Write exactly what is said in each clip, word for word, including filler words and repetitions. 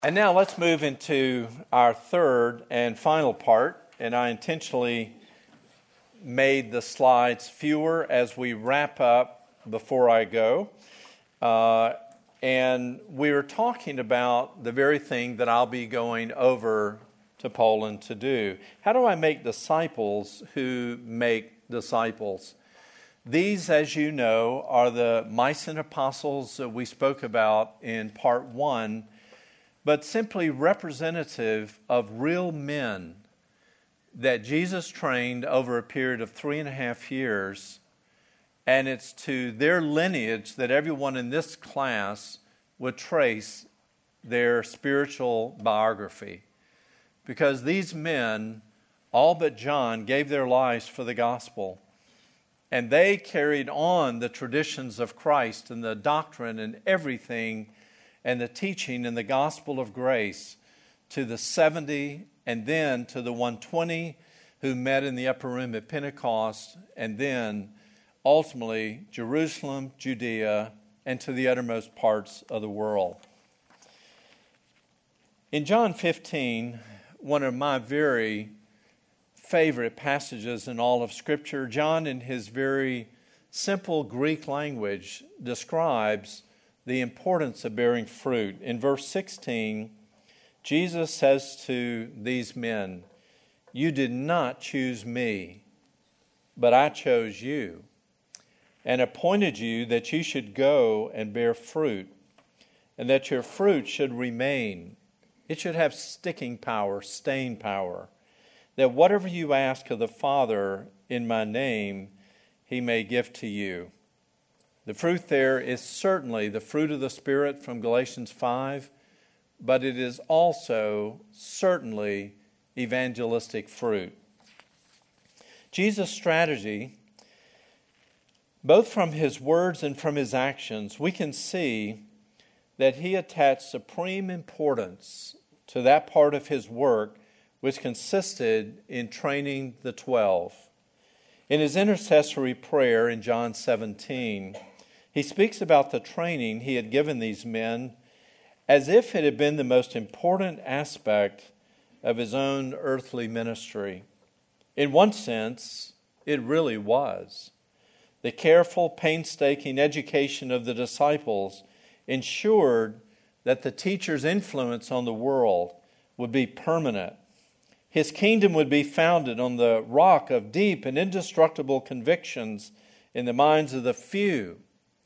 And now let's move into our third and final part, and I intentionally made the slides fewer as we wrap up before I go. Uh, and we were talking about the very thing that I'll be going over to Poland to do. How do I make disciples who make disciples? These, as you know, are the Mysian apostles that we spoke about in part one, but simply representative of real men that Jesus trained over a period of three and a half years. And it's to their lineage that everyone in this class would trace their spiritual biography. Because these men, all but John, gave their lives for the gospel. And they carried on the traditions of Christ and the doctrine and everything and the teaching in the gospel of grace to the seventy and then to the one hundred twenty who met in the upper room at Pentecost, and then ultimately Jerusalem, Judea, and to the uttermost parts of the world. In John fifteen, one of my very favorite passages in all of Scripture, John in his very simple Greek language describes the importance of bearing fruit. In verse sixteen, Jesus says to these men, "You did not choose me, but I chose you, and appointed you that you should go and bear fruit, and that your fruit should remain. It should have sticking power, staying power, that whatever you ask of the Father in my name, he may give to you." The fruit there is certainly the fruit of the Spirit from Galatians five, but it is also certainly evangelistic fruit. Jesus' strategy, both from his words and from his actions, we can see that he attached supreme importance to that part of his work which consisted in training the twelve. In his intercessory prayer in John seventeen, he speaks about the training he had given these men as if it had been the most important aspect of his own earthly ministry. In one sense, it really was. The careful, painstaking education of the disciples ensured that the teacher's influence on the world would be permanent. His kingdom would be founded on the rock of deep and indestructible convictions in the minds of the few,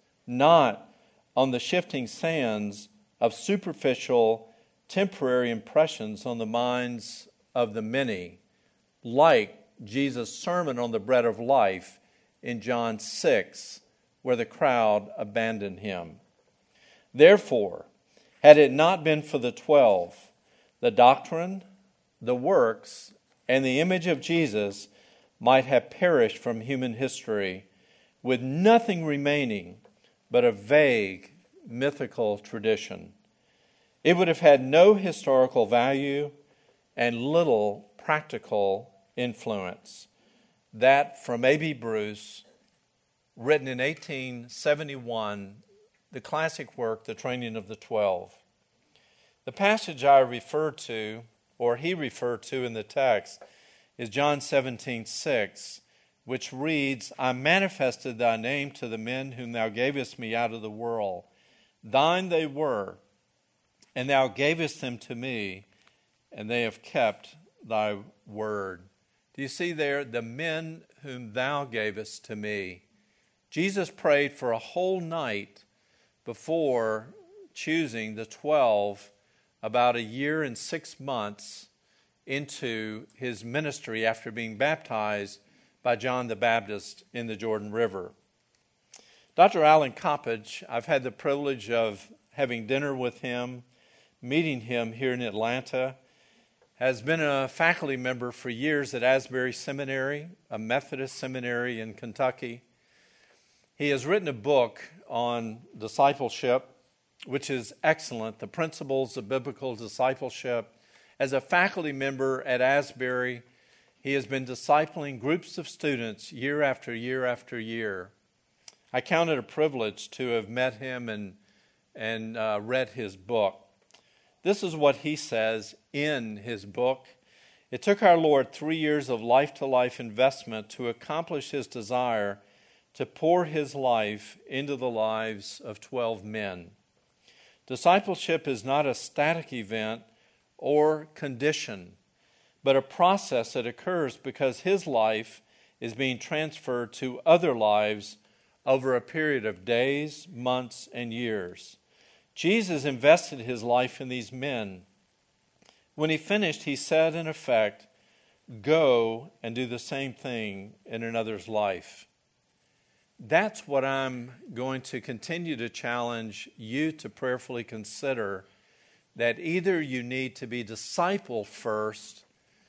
not on the shifting sands of superficial, temporary impressions on the minds of the many, like Jesus' sermon on the bread of life in John six, where the crowd abandoned him. Therefore, had it not been for the twelve, the doctrine, the works, and the image of Jesus might have perished from human history, with nothing remaining but a vague, mythical tradition. It would have had no historical value and little practical influence. That from A B Bruce, written in eighteen seventy-one, the classic work, The Training of the Twelve. The passage I referred to, or he referred to in the text, is John seventeen six, which reads, "I manifested thy name to the men whom thou gavest me out of the world. Thine they were, and thou gavest them to me, and they have kept thy word." Do you see there, the men whom thou gavest to me? Jesus prayed for a whole night before choosing the twelve about a year and six months into his ministry after being baptized by John the Baptist in the Jordan River. Doctor Alan Coppage, I've had the privilege of having dinner with him, meeting him here in Atlanta, has been a faculty member for years at Asbury Seminary, a Methodist seminary in Kentucky. He has written a book on discipleship, which is excellent, The Principles of Biblical Discipleship. As a faculty member at Asbury, he has been discipling groups of students year after year after year. I count it a privilege to have met him and, and uh, read his book. This is what he says in his book. It took our Lord three years of life-to-life investment to accomplish his desire to pour his life into the lives of twelve men. Discipleship is not a static event or condition, but a process that occurs because his life is being transferred to other lives over a period of days, months, and years. Jesus invested his life in these men. When he finished, he said, in effect, go and do the same thing in another's life. That's what I'm going to continue to challenge you to prayerfully consider, that either you need to be discipled first,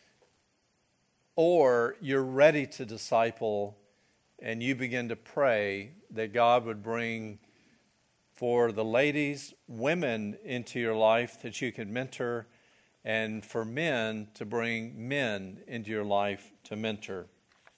or you're ready to disciple and you begin to pray that God would bring for the ladies, women into your life that you could mentor, and for men to bring men into your life to mentor.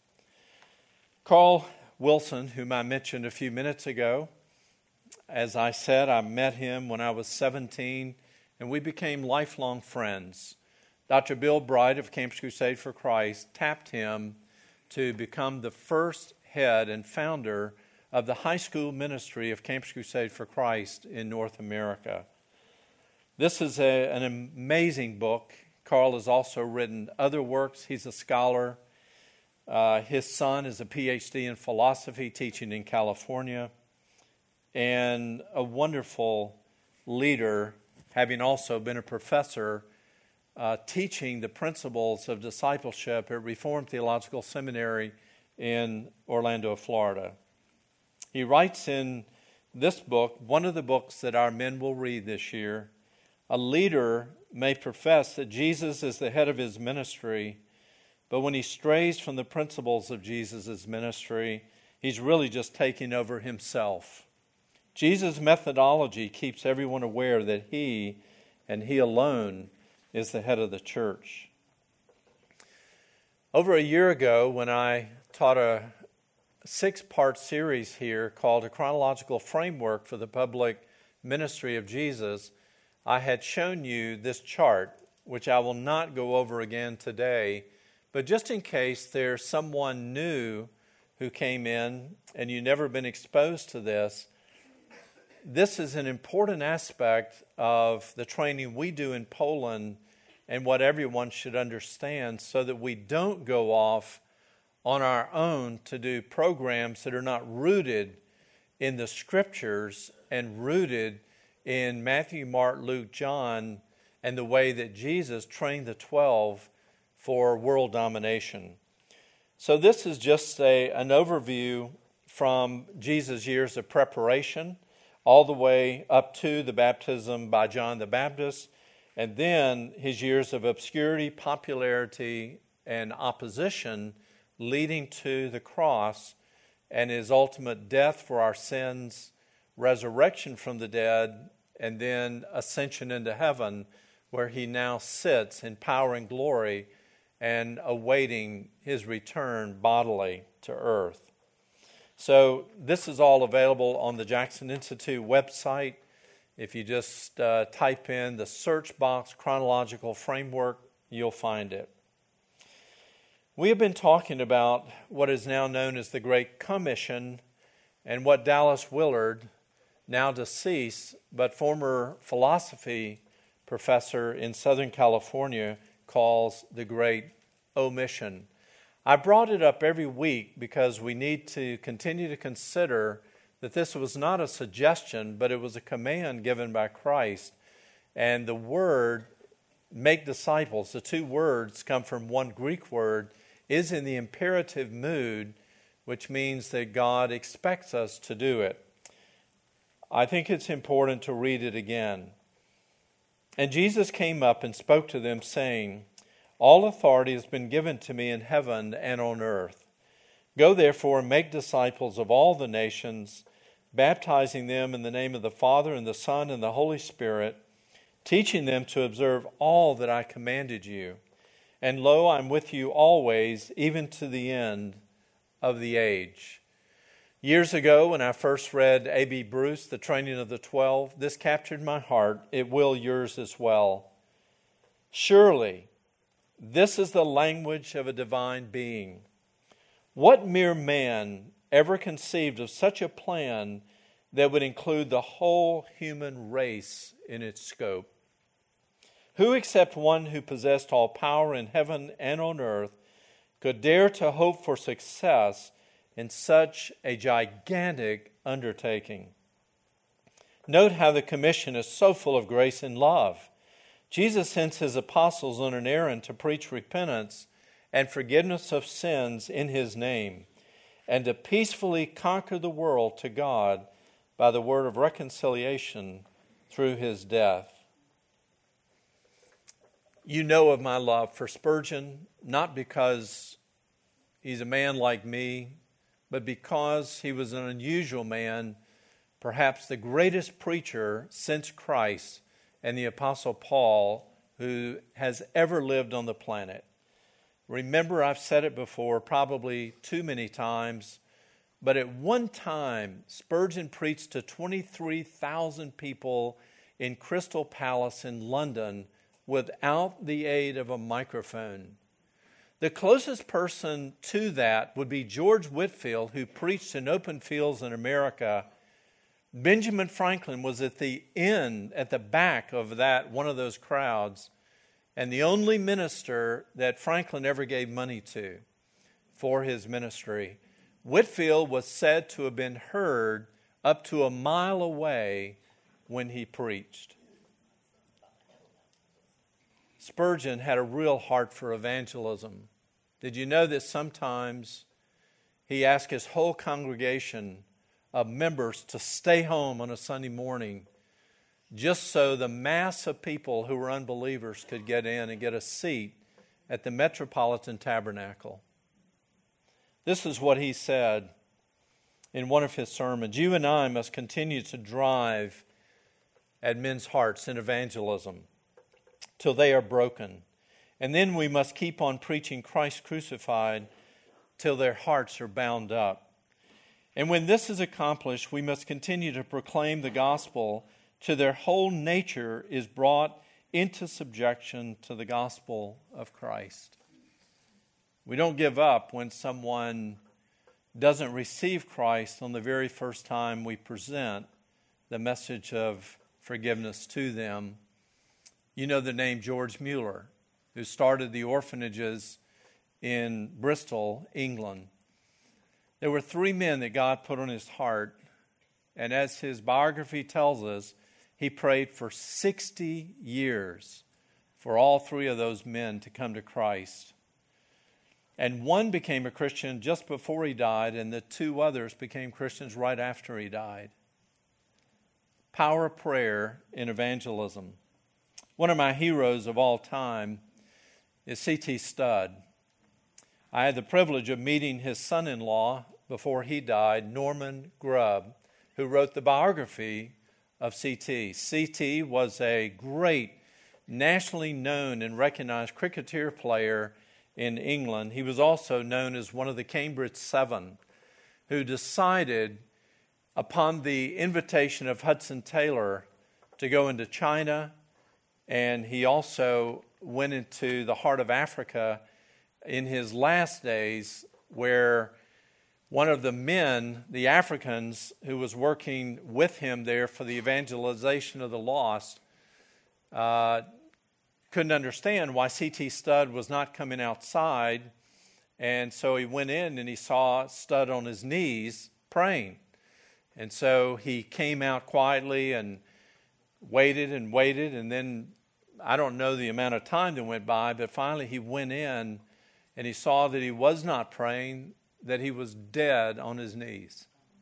Carl Wilson, whom I mentioned a few minutes ago, as I said, I met him when I was seventeen, and we became lifelong friends. Doctor Bill Bright of Campus Crusade for Christ tapped him to become the first head and founder of the high school ministry of Campus Crusade for Christ in North America. This is a, an amazing book. Carl has also written other works. He's a scholar. Uh, his son is a P H D in philosophy, teaching in California, and a wonderful leader, having also been a professor uh, teaching the principles of discipleship at Reformed Theological Seminary in Orlando, Florida. He writes in this book, one of the books that our men will read this year, a leader may profess that Jesus is the head of his ministry, but when he strays from the principles of Jesus' ministry, he's really just taking over himself. Jesus' methodology keeps everyone aware that he and he alone is the head of the church. Over a year ago, when I taught a six-part series here called A Chronological Framework for the Public Ministry of Jesus, I had shown you this chart, which I will not go over again today, but just in case there's someone new who came in and you've never been exposed to this, this is an important aspect of the training we do in Poland and what everyone should understand, so that we don't go off on our own to do programs that are not rooted in the Scriptures and rooted in Matthew, Mark, Luke, John, and the way that Jesus trained the twelve for world domination. So this is just a, an overview from Jesus' years of preparation all the way up to the baptism by John the Baptist, and then his years of obscurity, popularity, and opposition leading to the cross and his ultimate death for our sins, resurrection from the dead, and then ascension into heaven, where he now sits in power and glory and awaiting his return bodily to earth. So this is all available on the Jackson Institute website. If you just uh, type in the search box, chronological framework, you'll find it. We have been talking about what is now known as the Great Commission, and what Dallas Willard, now deceased, but former philosophy professor in Southern California, calls the Great Omission. I brought it up every week because we need to continue to consider that this was not a suggestion, but it was a command given by Christ. And the word, make disciples, the two words come from one Greek word, is in the imperative mood, which means that God expects us to do it. I think it's important to read it again. And Jesus came up and spoke to them, saying, all authority has been given to me in heaven and on earth. Go therefore and make disciples of all the nations, baptizing them in the name of the Father and the Son and the Holy Spirit, teaching them to observe all that I commanded you. And lo, I'm with you always, even to the end of the age. Years ago, when I first read A B Bruce, The Training of the Twelve, this captured my heart. It will yours as well. Surely, this is the language of a divine being. What mere man ever conceived of such a plan that would include the whole human race in its scope? Who except one who possessed all power in heaven and on earth could dare to hope for success in such a gigantic undertaking? Note how the commission is so full of grace and love. Jesus sends his apostles on an errand to preach repentance and forgiveness of sins in his name, and to peacefully conquer the world to God by the word of reconciliation through his death. You know of my love for Spurgeon, not because he's a man like me, but because he was an unusual man, perhaps the greatest preacher since Christ and the Apostle Paul who has ever lived on the planet. Remember, I've said it before, probably too many times, but at one time, Spurgeon preached to twenty-three thousand people in Crystal Palace in London without the aid of a microphone. The closest person to that would be George Whitefield, who preached in open fields in America. Benjamin Franklin was at the end, at the back of that, one of those crowds, and the only minister that Franklin ever gave money to for his ministry. Whitefield was said to have been heard up to a mile away when he preached. Spurgeon had a real heart for evangelism. Did you know that sometimes he asked his whole congregation of members to stay home on a Sunday morning just so the mass of people who were unbelievers could get in and get a seat at the Metropolitan Tabernacle? This is what he said in one of his sermons. You and I must continue to drive at men's hearts in evangelism till they are broken. And then we must keep on preaching Christ crucified till their hearts are bound up. And when this is accomplished, we must continue to proclaim the gospel till their whole nature is brought into subjection to the gospel of Christ. We don't give up when someone doesn't receive Christ on the very first time we present the message of forgiveness to them. You know the name George Mueller, who started the orphanages in Bristol, England. There were three men that God put on his heart, and as his biography tells us, he prayed for sixty years for all three of those men to come to Christ. And one became a Christian just before he died, and the two others became Christians right after he died. Power of prayer in evangelism. One of my heroes of all time is C T Studd. I had the privilege of meeting his son-in-law before he died, Norman Grubb, who wrote the biography of C T. C T was a great, nationally known and recognized cricketer player in England. He was also known as one of the Cambridge Seven, who decided, upon the invitation of Hudson Taylor, to go into China, and he also went into the heart of Africa in his last days, where one of the men, the Africans, who was working with him there for the evangelization of the lost, uh, couldn't understand why C T Studd was not coming outside. And so he went in and he saw Studd on his knees praying. And so he came out quietly and waited and waited. And then I don't know the amount of time that went by, but finally he went in and he saw that he was not praying, that he was dead on his knees.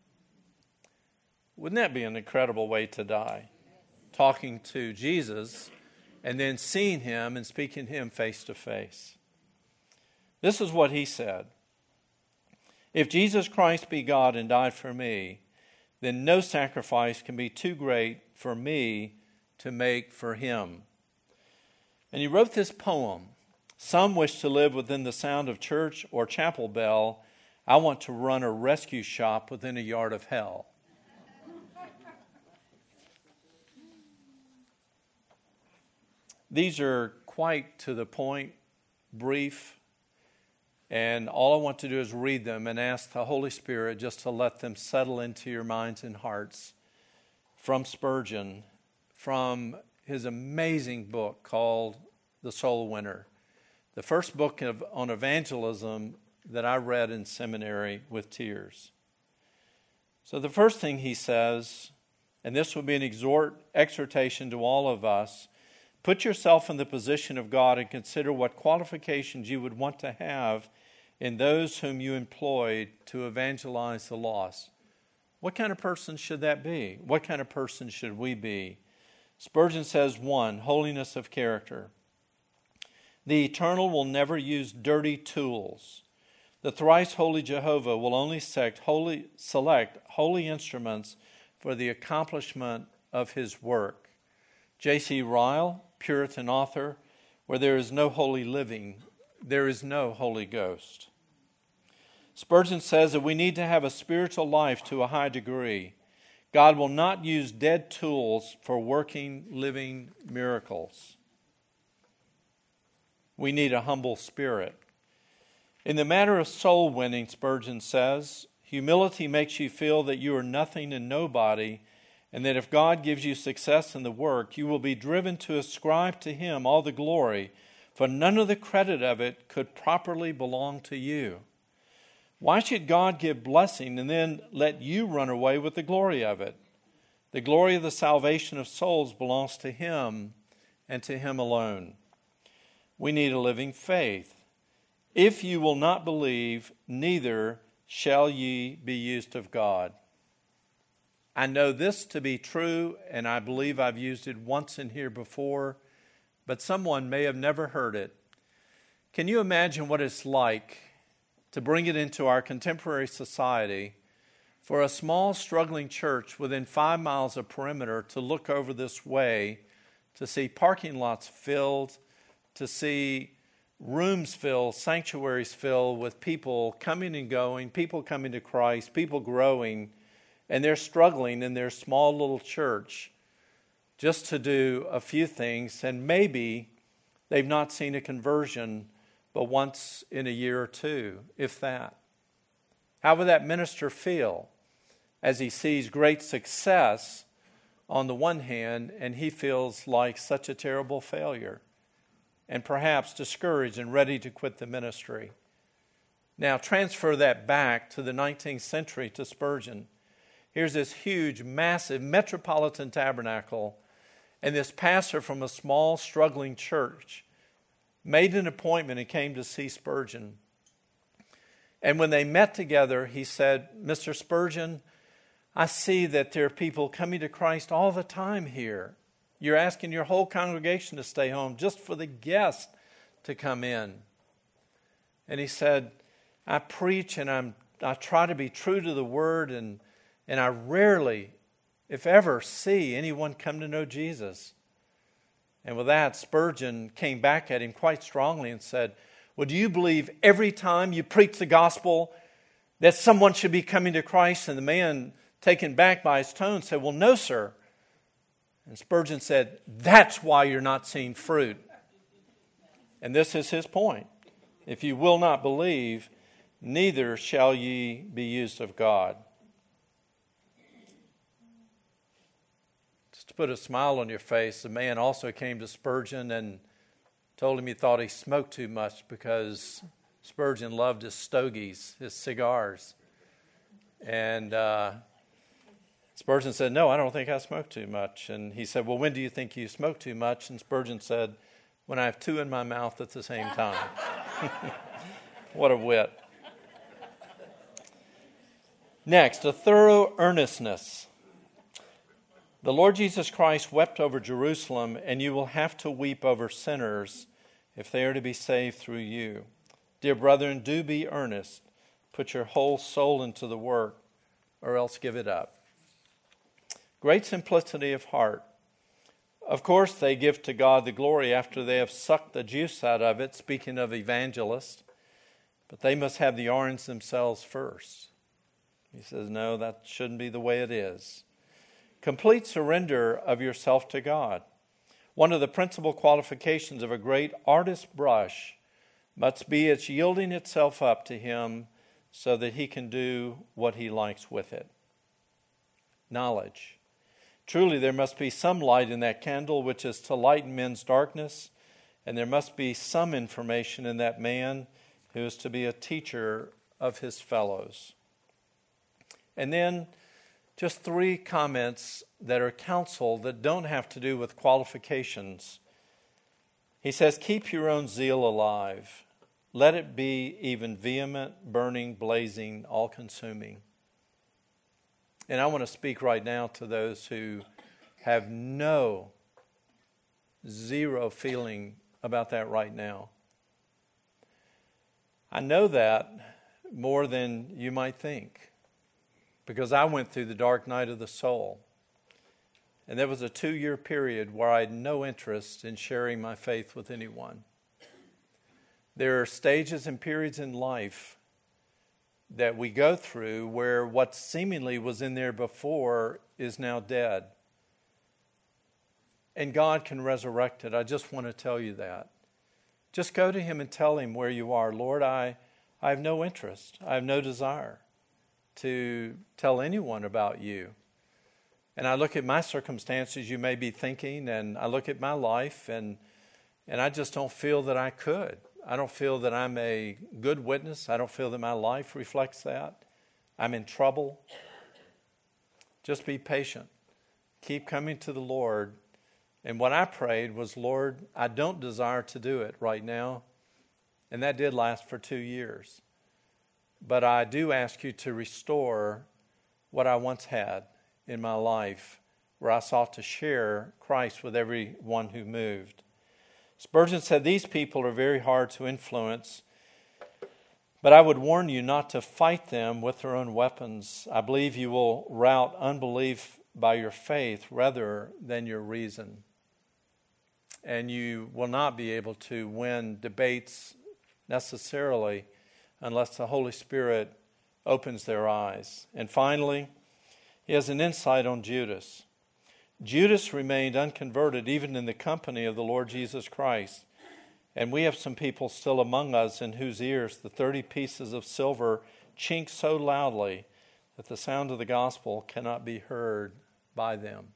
Wouldn't that be an incredible way to die? Talking to Jesus and then seeing him and speaking to him face to face. This is what he said. If Jesus Christ be God and died for me, then no sacrifice can be too great for me to make for him. And he wrote this poem. Some wish to live within the sound of church or chapel bell. I want to run a rescue shop within a yard of hell. These are quite to the point, brief, and all I want to do is read them and ask the Holy Spirit just to let them settle into your minds and hearts from Spurgeon, from his amazing book called The Soul Winner, the first book of, on evangelism that I read in seminary with tears. So the first thing he says, and this would be an exhort, exhortation to all of us, put yourself in the position of God and consider what qualifications you would want to have in those whom you employed to evangelize the lost. What kind of person should that be? What kind of person should we be? Spurgeon says, one, holiness of character. The Eternal will never use dirty tools. The thrice holy Jehovah will only select holy, select holy instruments for the accomplishment of his work. J C Ryle, Puritan author, where there is no holy living, there is no Holy Ghost. Spurgeon says that we need to have a spiritual life to a high degree. God will not use dead tools for working living miracles. We need a humble spirit. In the matter of soul winning, Spurgeon says, humility makes you feel that you are nothing and nobody, and that if God gives you success in the work, you will be driven to ascribe to him all the glory, for none of the credit of it could properly belong to you. Why should God give blessing and then let you run away with the glory of it? The glory of the salvation of souls belongs to him and to him alone. We need a living faith. If you will not believe, neither shall ye be used of God. I know this to be true, and I believe I've used it once in here before, but someone may have never heard it. Can you imagine what it's like to bring it into our contemporary society for a small, struggling church within five miles of perimeter to look over this way, to see parking lots filled, to see rooms filled, sanctuaries filled with people coming and going, people coming to Christ, people growing, and they're struggling in their small little church just to do a few things, and maybe they've not seen a conversion but once in a year or two, if that. How would that minister feel as he sees great success on the one hand, and he feels like such a terrible failure, and perhaps discouraged and ready to quit the ministry? Now transfer that back to the nineteenth century, to Spurgeon. Here's this huge, massive metropolitan tabernacle, and this pastor from a small, struggling church made an appointment and came to see Spurgeon. And when they met together, he said, Mister Spurgeon, I see that there are people coming to Christ all the time here. You're asking your whole congregation to stay home just for the guests to come in. And he said, I preach and I'm, I try to be true to the word, and, and I rarely, if ever, see anyone come to know Jesus. And with that, Spurgeon came back at him quite strongly and said, well, do you believe every time you preach the gospel that someone should be coming to Christ? And the man, taken back by his tone, said, well, no, sir. And Spurgeon said, that's why you're not seeing fruit. And this is his point. If you will not believe, neither shall ye be used of God. Just to put a smile on your face, the man also came to Spurgeon and told him he thought he smoked too much because Spurgeon loved his stogies, his cigars. And uh, Spurgeon said, no, I don't think I smoke too much. And he said, well, when do you think you smoke too much? And Spurgeon said, when I have two in my mouth at the same time. What a wit. Next, a thorough earnestness. The Lord Jesus Christ wept over Jerusalem, and you will have to weep over sinners if they are to be saved through you. Dear brethren, do be earnest. Put your whole soul into the work, or else give it up. Great simplicity of heart. Of course, they give to God the glory after they have sucked the juice out of it, speaking of evangelists. but they must have the orange themselves first. He says, no, that shouldn't be the way it is. Complete surrender of yourself to God. One of the principal qualifications of a great artist's brush must be its yielding itself up to Him so that He can do what He likes with it. Knowledge. Truly, there must be some light in that candle which is to lighten men's darkness, and there must be some information in that man who is to be a teacher of his fellows. And then just three comments that are counsel that don't have to do with qualifications. He says, keep your own zeal alive. Let it be even vehement, burning, blazing, all-consuming. And I want to speak right now to those who have no, zero feeling about that right now. I know that more than you might think, because I went through the dark night of the soul. And there was a two-year period where I had no interest in sharing my faith with anyone. There are stages and periods in life that we go through where what seemingly was in there before is now dead. And God can resurrect it. I just want to tell you that. Just go to Him and tell Him where you are. Lord, I, I have no interest. I have no desire to tell anyone about you. And I look at my circumstances, you may be thinking, and I look at my life, and and I just don't feel that I could. I don't feel that I'm a good witness. I don't feel that my life reflects that. I'm in trouble. Just be patient. Keep coming to the Lord. And what I prayed was, Lord, I don't desire to do it right now. And that did last for two years. But I do ask you to restore what I once had in my life, where I sought to share Christ with everyone who moved. Spurgeon said, these people are very hard to influence, but I would warn you not to fight them with their own weapons. I believe you will rout unbelief by your faith rather than your reason. And you will not be able to win debates necessarily unless the Holy Spirit opens their eyes. And finally, he has an insight on Judas. Judas remained unconverted even in the company of the Lord Jesus Christ. And we have some people still among us in whose ears the thirty pieces of silver chink so loudly that the sound of the gospel cannot be heard by them.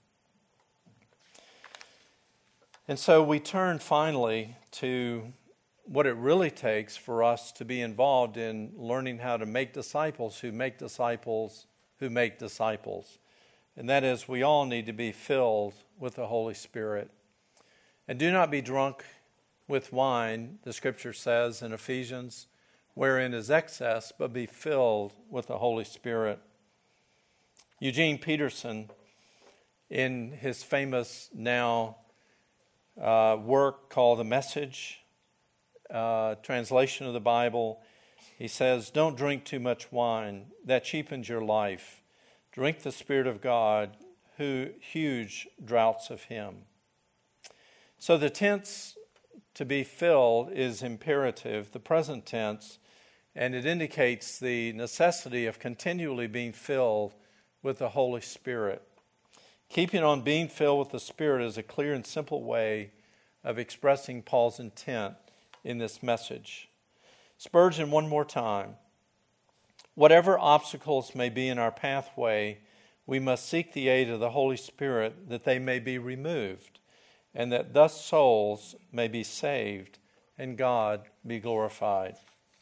And so we turn finally to what it really takes for us to be involved in learning how to make disciples who make disciples who make disciples. And that is, we all need to be filled with the Holy Spirit. And do not be drunk with wine, the Scripture says in Ephesians, wherein is excess, but be filled with the Holy Spirit. Eugene Peterson, in his famous now uh, work called The Message, uh, translation of the Bible, he says, don't drink too much wine. That cheapens your life. Drink the Spirit of God, who huge draughts of Him. So the tense to be filled is imperative, the present tense, and it indicates the necessity of continually being filled with the Holy Spirit. Keeping on being filled with the Spirit is a clear and simple way of expressing Paul's intent in this message. Spurgeon, one more time. Whatever obstacles may be in our pathway, we must seek the aid of the Holy Spirit that they may be removed, and that thus souls may be saved and God be glorified.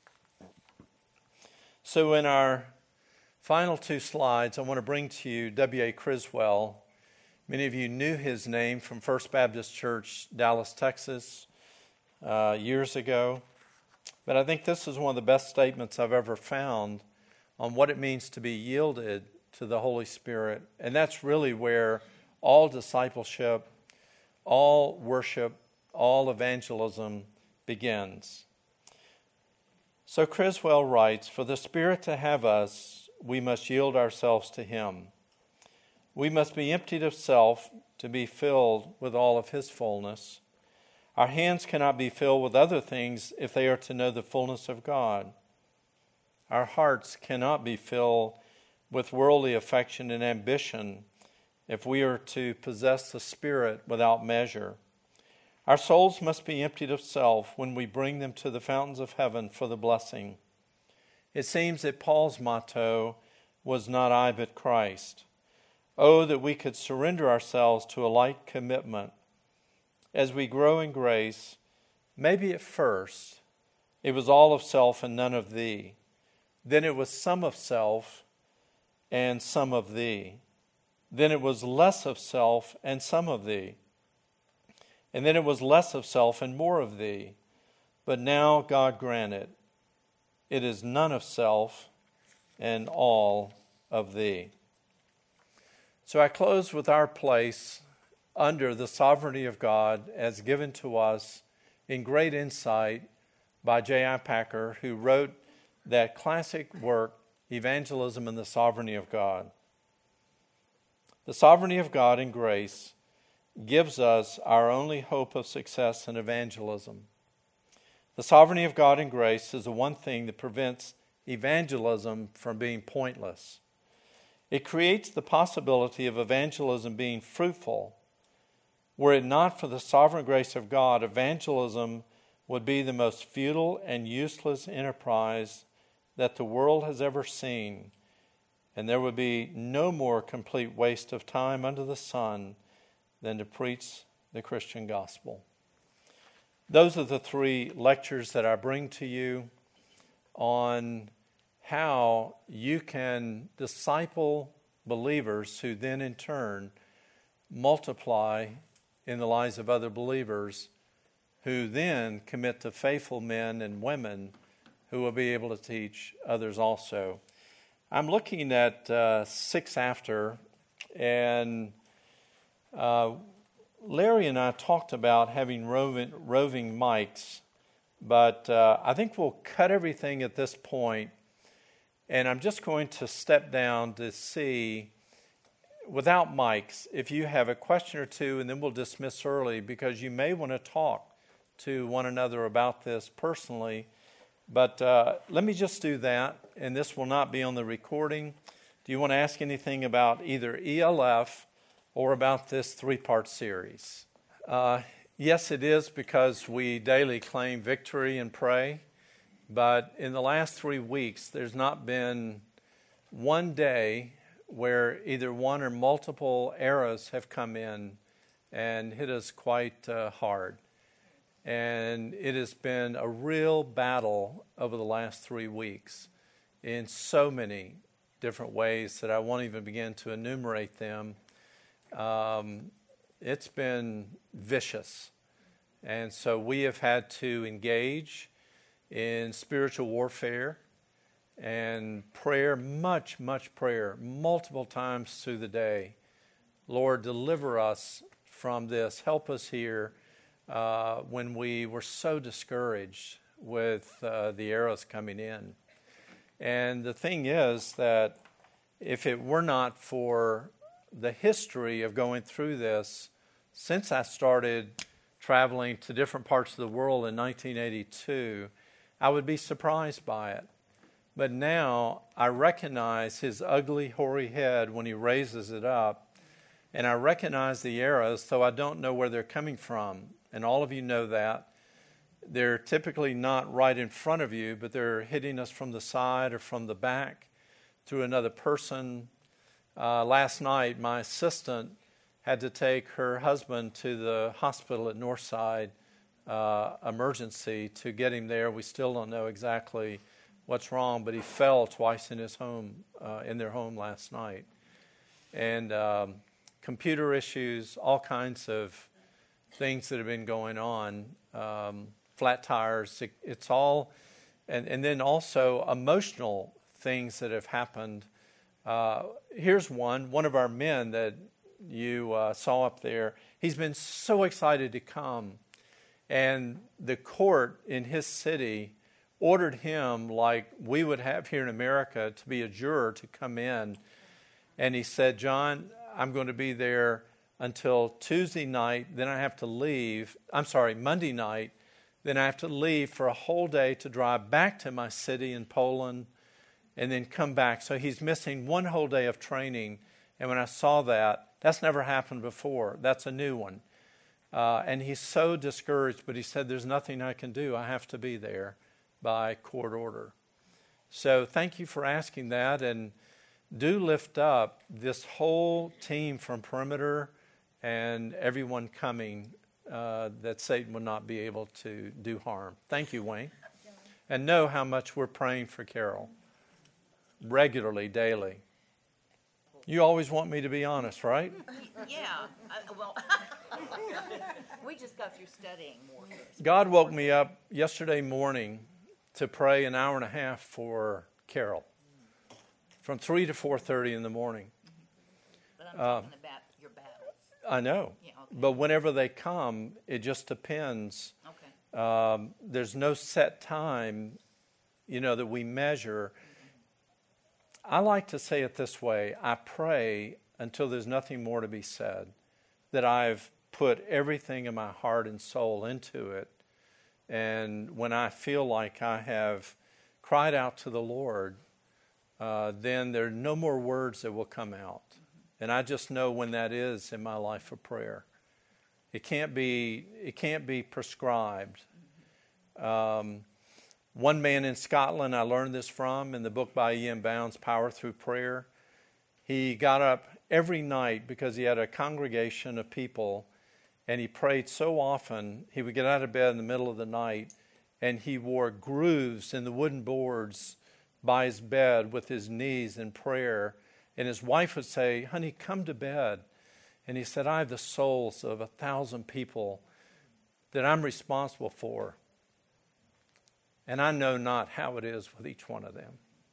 So in our final two slides, I want to bring to you W A Criswell. Many of you knew his name from First Baptist Church, Dallas, Texas, uh, years ago. But I think this is one of the best statements I've ever found on what it means to be yielded to the Holy Spirit. And that's really where all discipleship, all worship, all evangelism begins. So Criswell writes, for the Spirit to have us, we must yield ourselves to Him. We must be emptied of self to be filled with all of His fullness. Our hands cannot be filled with other things if they are to know the fullness of God. Our hearts cannot be filled with worldly affection and ambition if we are to possess the Spirit without measure. Our souls must be emptied of self when we bring them to the fountains of heaven for the blessing. It seems that Paul's motto was not I but Christ. Oh, that we could surrender ourselves to a like commitment. As we grow in grace, maybe at first it was all of self and none of thee. Then it was some of self and some of thee. Then it was less of self and some of thee. And then it was less of self and more of thee. But now, God grant it, it is none of self and all of thee. So I close with our place under the sovereignty of God as given to us in great insight by J I Packer, who wrote that classic work, Evangelism and the Sovereignty of God. The sovereignty of God in grace gives us our only hope of success in evangelism. The sovereignty of God in grace is the one thing that prevents evangelism from being pointless. It creates the possibility of evangelism being fruitful. Were it not for the sovereign grace of God, evangelism would be the most futile and useless enterprise that the world has ever seen, and there would be no more complete waste of time under the sun than to preach the Christian gospel. Those are the three lectures that I bring to you on how you can disciple believers who then in turn multiply in the lives of other believers who then commit to faithful men and women who will be able to teach others also. I'm looking at uh, six after, and uh, Larry and I talked about having roving, roving mics, but uh, I think we'll cut everything at this point. And I'm just going to step down to see, without mics, if you have a question or two, and then we'll dismiss early because you may want to talk to one another about this personally. But uh, let me just do that, and this will not be on the recording. Do you want to ask anything about either E L F or about this three-part series? Uh, yes, it is because we daily claim victory and pray. But in the last three weeks, there's not been one day where either one or multiple arrows have come in and hit us quite uh, hard. And it has been a real battle over the last three weeks in so many different ways that I won't even begin to enumerate them. Um, it's been vicious. And so we have had to engage in spiritual warfare and prayer, much, much prayer, multiple times through the day. Lord, deliver us from this. Help us here uh, when we were so discouraged with uh, the arrows coming in. And the thing is that if it were not for the history of going through this, since I started traveling to different parts of the world in nineteen eighty-two, I would be surprised by it. But now I recognize his ugly, hoary head when he raises it up, and I recognize the arrows, though I don't know where they're coming from. And all of you know that. They're typically not right in front of you, but they're hitting us from the side or from the back through another person. Uh, last night, my assistant had to take her husband to the hospital at Northside Uh, emergency to get him there. We still don't know exactly what's wrong, but he fell twice in his home, uh, in their home last night. And um, computer issues, all kinds of things that have been going on, um, flat tires, it, it's all, and, and then also emotional things that have happened. Uh, here's one, one of our men that you uh, saw up there. He's been so excited to come. And the court in his city ordered him, like we would have here in America, to be a juror to come in. And he said, John, I'm going to be there until Tuesday night. Then I have to leave. I'm sorry, Monday night. Then I have to leave for a whole day to drive back to my city in Poland and then come back. So he's missing one whole day of training. And when I saw that, that's never happened before. That's a new one. Uh, and he's so discouraged, but he said, there's nothing I can do. I have to be there by court order. So thank you for asking that. And do lift up this whole team from Perimeter and everyone coming, uh, that Satan will not be able to do harm. Thank you, Wayne. And know how much we're praying for Carol regularly, daily. You always want me to be honest, right? Yeah. Uh, well, we just got through studying more. God woke me up yesterday morning to pray an hour and a half for Carol, from three to four thirty in the morning. But I'm talking uh, about your battles. I know. Yeah, okay. But whenever they come, it just depends. Okay. Um, there's no set time, you know, that we measure. I like to say it this way. I pray until there's nothing more to be said, that I've put everything in my heart and soul into it. And when I feel like I have cried out to the Lord, uh, then there are no more words that will come out. And I just know when that is in my life of prayer. It can't be, it can't be prescribed. Um, One man in Scotland, I learned this from in the book by Ian Bounds, Power Through Prayer. He got up every night because he had a congregation of people, and he prayed so often. He would get out of bed in the middle of the night, and he wore grooves in the wooden boards by his bed with his knees in prayer. And his wife would say, honey, come to bed. And he said, I have the souls of a thousand people that I'm responsible for. And I know not how it is with each one of them.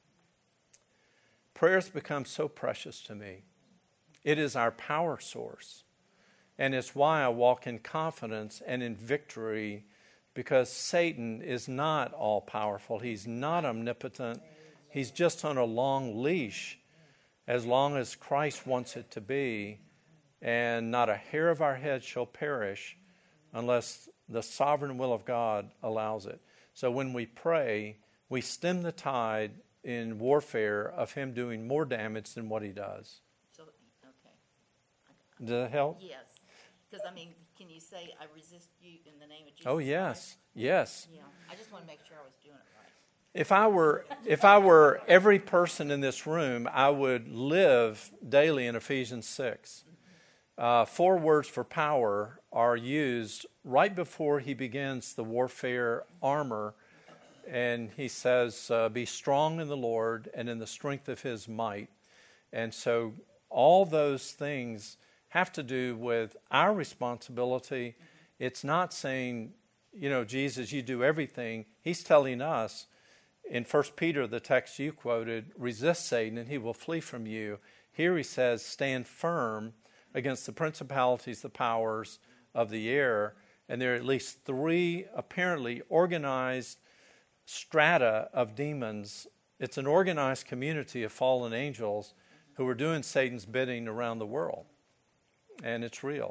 Prayer has become so precious to me. It is our power source. And it's why I walk in confidence and in victory, because Satan is not all powerful. He's not omnipotent. He's just on a long leash as long as Christ wants it to be. And not a hair of our head shall perish unless the sovereign will of God allows it. So when we pray, we stem the tide in warfare of him doing more damage than what he does. So, okay. Does that help? Yes. Because, I mean, can you say, I resist you in the name of Jesus Oh, yes. Christ? Yes. Yeah. I just want to make sure I was doing it right. If I were if I were every person in this room, I would live daily in Ephesians six. Uh, four words for power are used right before he begins the warfare armor. And he says, uh, be strong in the Lord and in the strength of his might. And so all those things have to do with our responsibility. It's not saying, you know, Jesus, you do everything. He's telling us in First Peter, the text you quoted, resist Satan and he will flee from you. Here he says, stand firm against the principalities, the powers of the air. And there are at least three apparently organized strata of demons. It's an organized community of fallen angels who are doing Satan's bidding around the world. And it's real.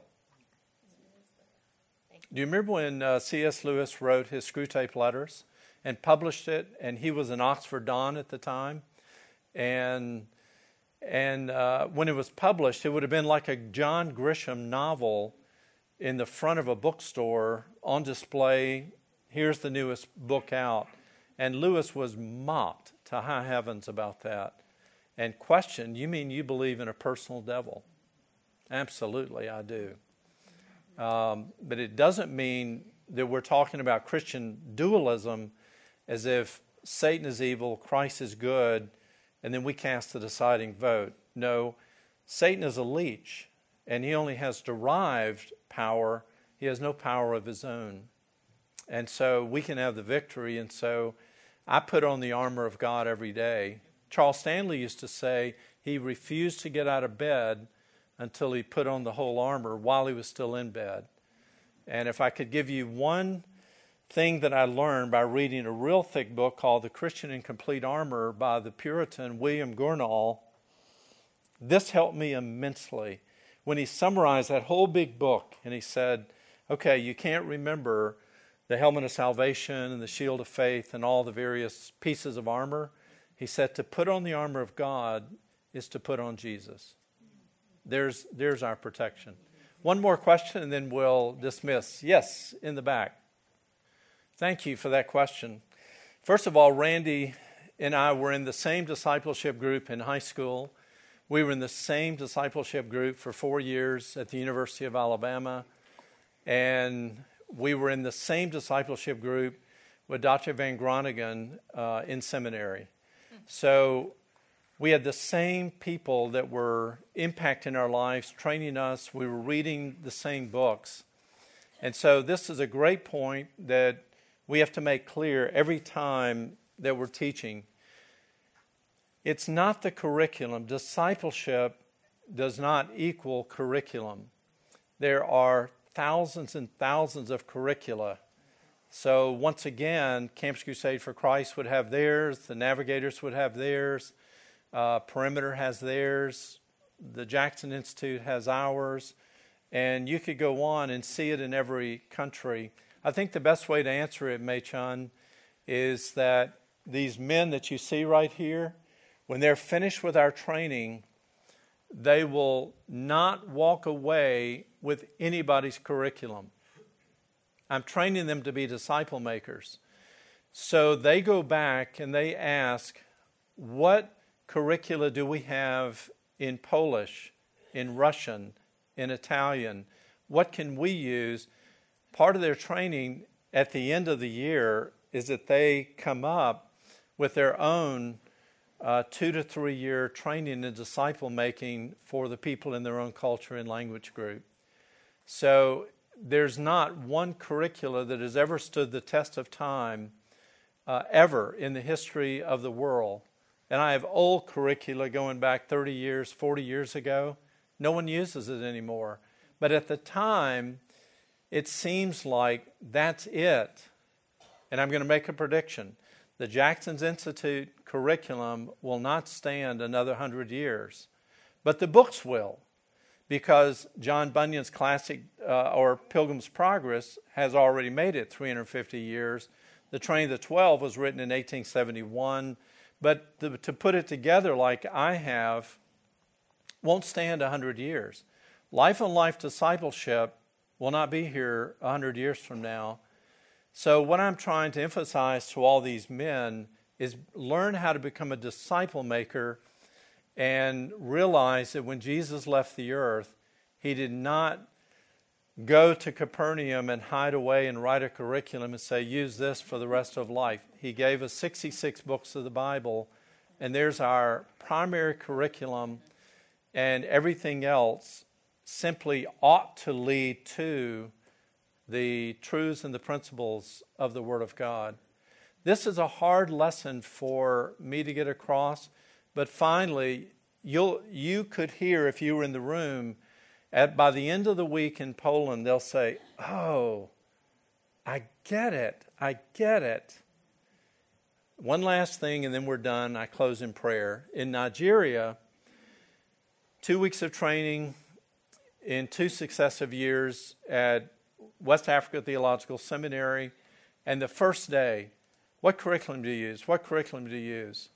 Do you remember when uh, C S Lewis wrote his Screwtape Letters and published it? And he was an Oxford Don at the time. And And uh, when it was published, it would have been like a John Grisham novel in the front of a bookstore on display. Here's the newest book out. And Lewis was mocked to high heavens about that and questioned, you mean you believe in a personal devil? Absolutely, I do. Um, but it doesn't mean that we're talking about Christian dualism as if Satan is evil, Christ is good, and then we cast the deciding vote. No, Satan is a leech, and he only has derived power. He has no power of his own. And so we can have the victory. And so I put on the armor of God every day. Charles Stanley used to say he refused to get out of bed until he put on the whole armor while he was still in bed. And if I could give you one thing that I learned by reading a real thick book called The Christian in Complete Armor by the Puritan William Gurnall, this helped me immensely. When he summarized that whole big book and he said, okay, you can't remember the helmet of salvation and the shield of faith and all the various pieces of armor. He said to put on the armor of God is to put on Jesus. There's, there's our protection. One more question and then we'll dismiss. Yes, in the back. Thank you for that question. First of all, Randy and I were in the same discipleship group in high school. We were in the same discipleship group for four years at the University of Alabama. And we were in the same discipleship group with Doctor Van Groningen uh, in seminary. So we had the same people that were impacting our lives, training us. We were reading the same books. And so this is a great point that we have to make clear every time that we're teaching. It's not the curriculum. Discipleship does not equal curriculum. There are thousands and thousands of curricula. So once again, Campus Crusade for Christ would have theirs, the Navigators would have theirs, uh, Perimeter has theirs, the Jackson Institute has ours, and you could go on and see it in every country. I think the best way to answer it, Mei-chan, is that these men that you see right here, when they're finished with our training, they will not walk away with anybody's curriculum. I'm training them to be disciple makers. So they go back and they ask, what curricula do we have in Polish, in Russian, in Italian? What can we use? Part of their training at the end of the year is that they come up with their own uh, two to three year training in disciple making for the people in their own culture and language group. So there's not one curricula that has ever stood the test of time uh, ever in the history of the world. And I have old curricula going back thirty years, forty years ago. No one uses it anymore. But at the time, it seems like that's it. And I'm going to make a prediction. The Jackson's Institute curriculum will not stand another hundred years. But the books will. Because John Bunyan's classic, uh, or Pilgrim's Progress, has already made it three hundred fifty years. The Training of the Twelve was written in eighteen seventy-one. But to, to put it together like I have won't stand one hundred years. Life on Life discipleship will not be here one hundred years from now. So what I'm trying to emphasize to all these men is learn how to become a disciple maker and realize that when Jesus left the earth, he did not go to Capernaum and hide away and write a curriculum and say, use this for the rest of life. He gave us sixty-six books of the Bible, and there's our primary curriculum, and everything else simply ought to lead to the truths and the principles of the Word of God. This is a hard lesson for me to get across, but finally, you'll, you could hear if you were in the room, at, by the end of the week in Poland, they'll say, oh, I get it, I get it. One last thing, and then we're done. I close in prayer. In Nigeria, two weeks of training in two successive years at West Africa Theological Seminary, and the first day, what curriculum do you use? What curriculum do you use?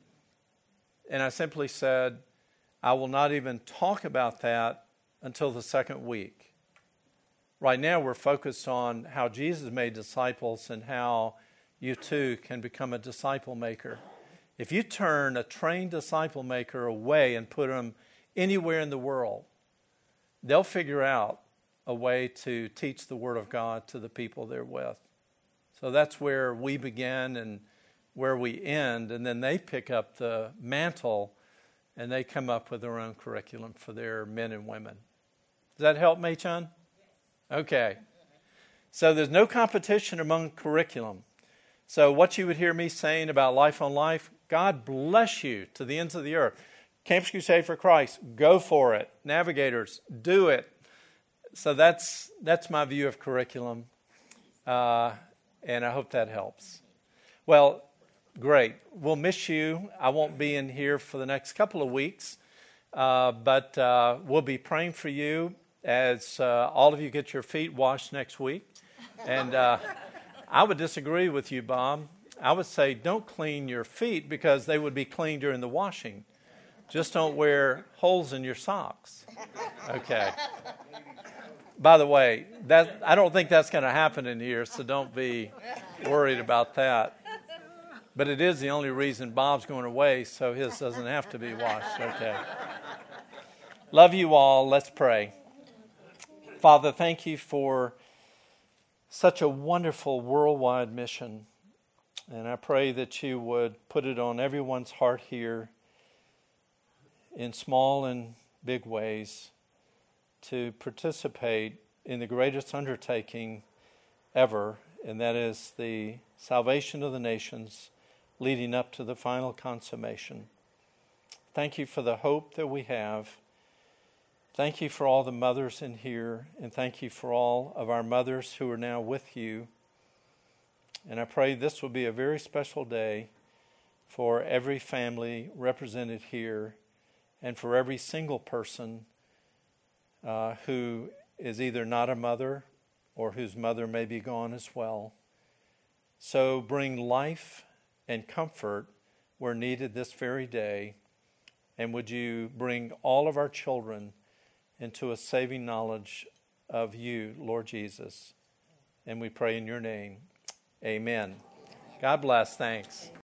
And I simply said, I will not even talk about that until the second week. Right now, we're focused on how Jesus made disciples and how you too can become a disciple maker. If you turn a trained disciple maker away and put them anywhere in the world, they'll figure out a way to teach the Word of God to the people they're with. So that's where we begin and where we end, and then they pick up the mantle and they come up with their own curriculum for their men and women. Does that help, Mei-chan? Okay. So there's no competition among curriculum. So what you would hear me saying about Life on Life, God bless you to the ends of the earth. Campus Crusade for Christ, go for it. Navigators, do it. So that's that's my view of curriculum, uh, and I hope that helps. Well, great. We'll miss you. I won't be in here for the next couple of weeks, uh, but uh, we'll be praying for you as uh, all of you get your feet washed next week. And uh, I would disagree with you, Bob. I would say don't clean your feet because they would be clean during the washing. Just don't wear holes in your socks. Okay. By the way, that I don't think that's going to happen in here, so don't be worried about that. But it is the only reason Bob's going away, so his doesn't have to be washed. Okay. Love you all. Let's pray. Father, thank you for such a wonderful worldwide mission. And I pray that you would put it on everyone's heart here in small and big ways to participate in the greatest undertaking ever, and that is the salvation of the nations leading up to the final consummation. Thank you for the hope that we have. Thank you for all the mothers in here, and thank you for all of our mothers who are now with you. And I pray this will be a very special day for every family represented here and for every single person uh, who is either not a mother or whose mother may be gone as well. So bring life and comfort where needed this very day. And would you bring all of our children into a saving knowledge of you, Lord Jesus. And we pray in your name. Amen. God bless. Thanks.